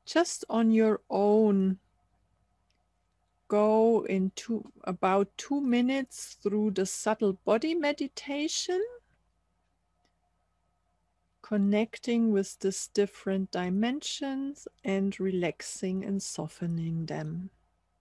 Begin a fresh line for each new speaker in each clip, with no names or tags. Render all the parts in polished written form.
just on your own, go into about 2 minutes through the subtle body meditation, connecting with these different dimensions and relaxing and softening them.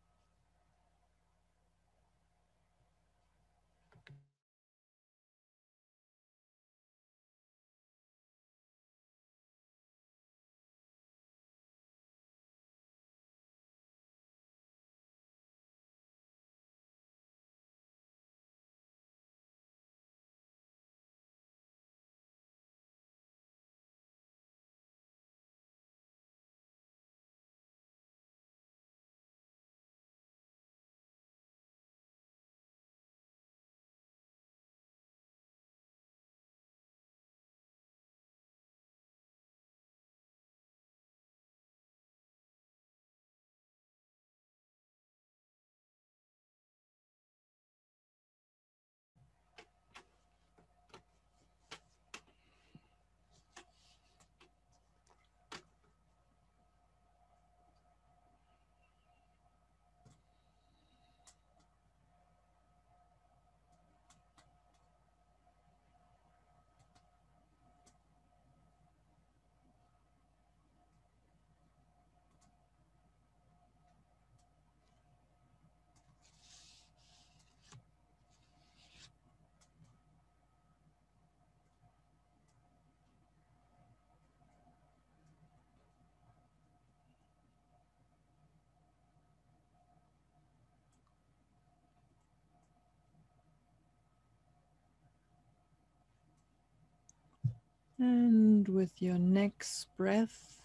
And with your next breath,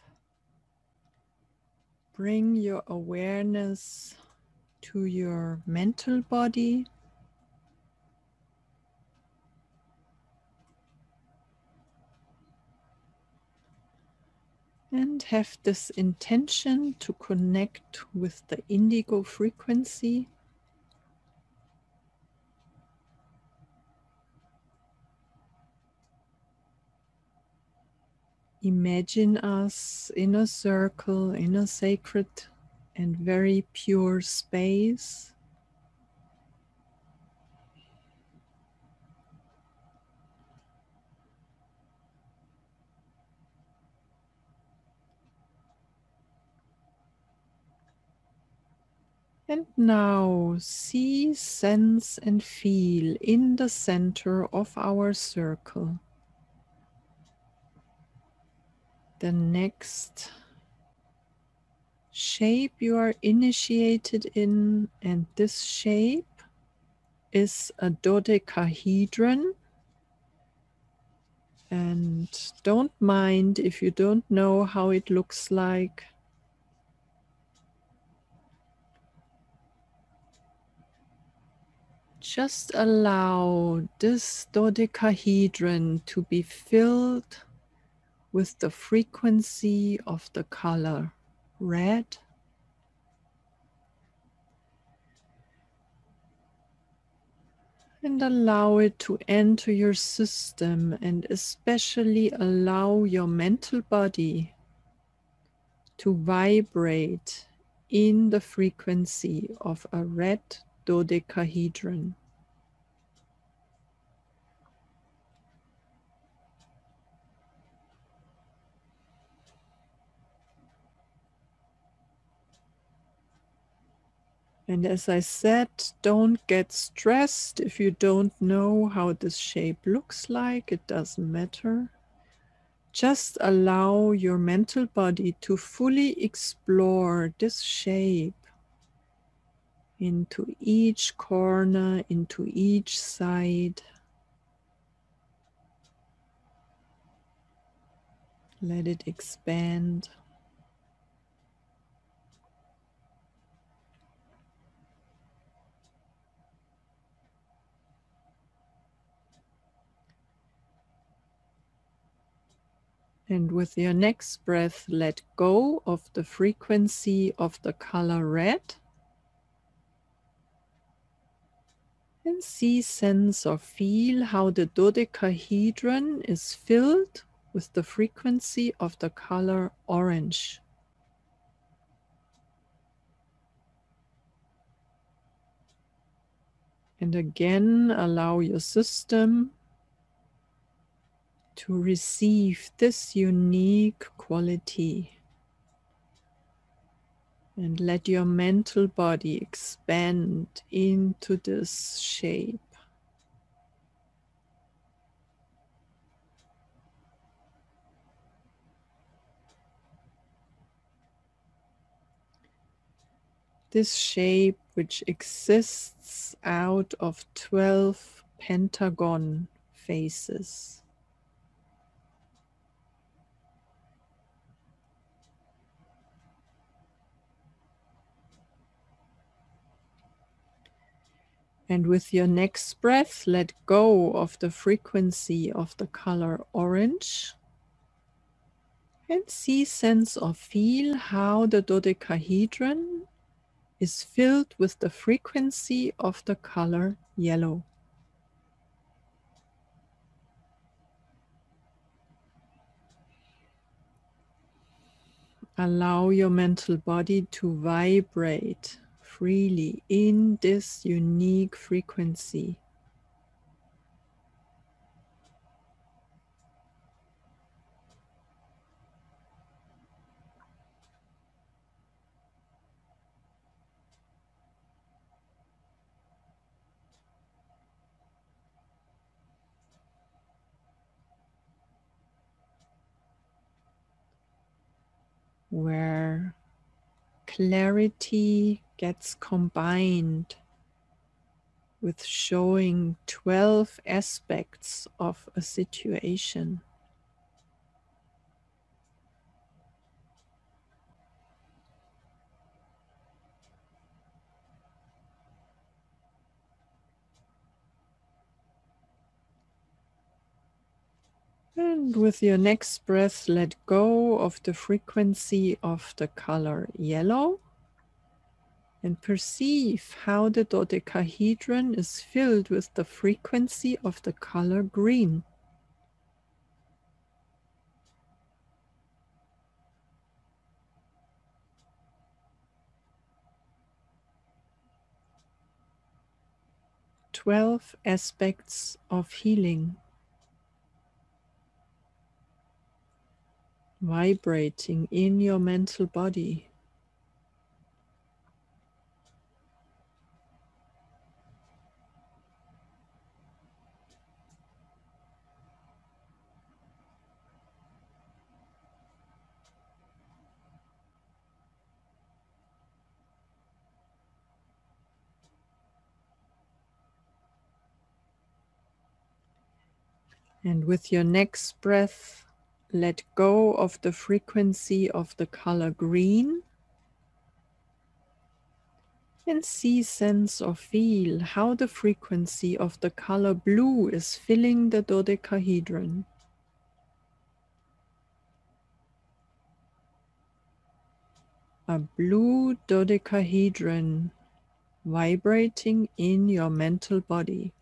bring your awareness to your mental body. And have this intention to connect with the indigo frequency. Imagine us in a circle, in a sacred and very pure space. And now see, sense, and feel in the center of our circle the next shape you are initiated in, and this shape is a dodecahedron. And don't mind if you don't know how it looks like. Just allow this dodecahedron to be filled with the frequency of the color red. And allow it to enter your system, and especially allow your mental body to vibrate in the frequency of a red dodecahedron. And as I said, don't get stressed if you don't know how this shape looks like. It doesn't matter. Just allow your mental body to fully explore this shape into each corner, into each side. Let it expand. And with your next breath, let go of the frequency of the color red. And see, sense, or feel how the dodecahedron is filled with the frequency of the color orange. And again, allow your system to receive this unique quality. And let your mental body expand into this shape. This shape, which exists out of 12 pentagon faces. And with your next breath, let go of the frequency of the color orange. And see, sense, or feel how the dodecahedron is filled with the frequency of the color yellow. Allow your mental body to vibrate freely in this unique frequency. Where clarity gets combined with showing 12 aspects of a situation. And with your next breath, let go of the frequency of the color yellow and perceive how the dodecahedron is filled with the frequency of the color green. "12 aspects of healing, vibrating in your mental body. And with your next breath, let go of the frequency of the color green and see, sense, or feel how the frequency of the color blue is filling the dodecahedron. A blue dodecahedron vibrating in your mental body.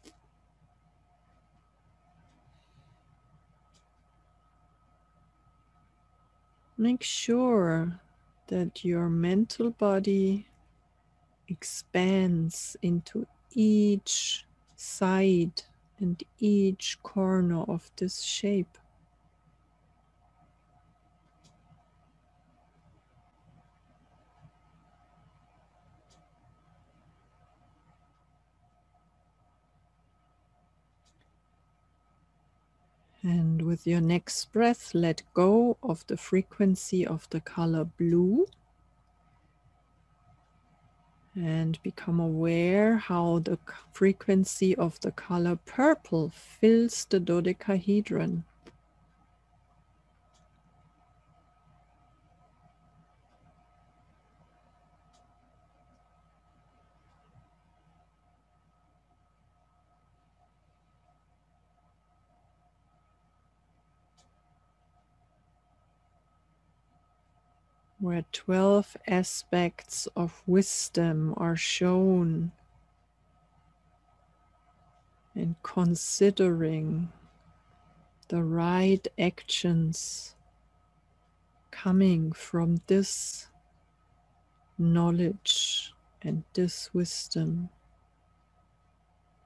Make sure that your mental body expands into each side and each corner of this shape. And with your next breath, let go of the frequency of the color blue and become aware how the frequency of the color purple fills the dodecahedron. Where 12 aspects of wisdom are shown and considering the right actions coming from this knowledge and this wisdom.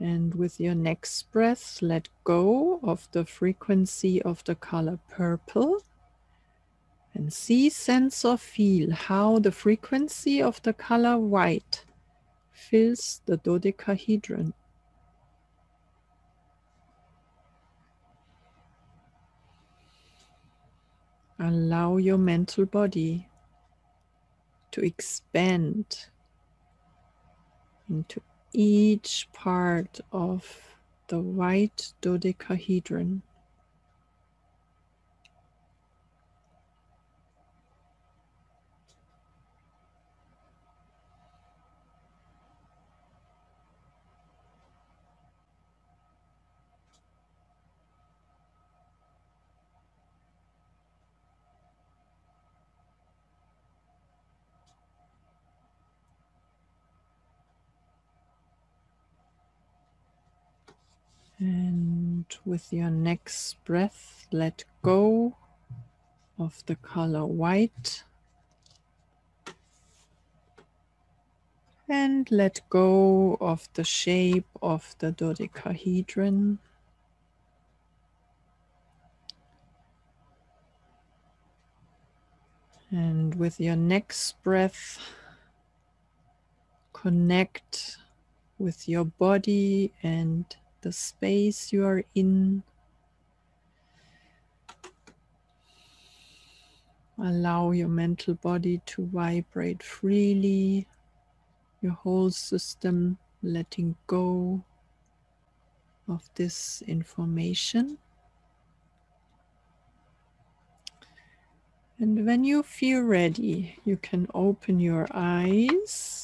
And with your next breath, let go of the frequency of the color purple and see, sense, or feel how the frequency of the color white fills the dodecahedron. Allow your mental body to expand into each part of the white dodecahedron. And with your next breath, let go of the color white and let go of the shape of the dodecahedron. And with your next breath, connect with your body and the space you are in. Allow your mental body to vibrate freely, your whole system letting go of this information. And when you feel ready, you can open your eyes.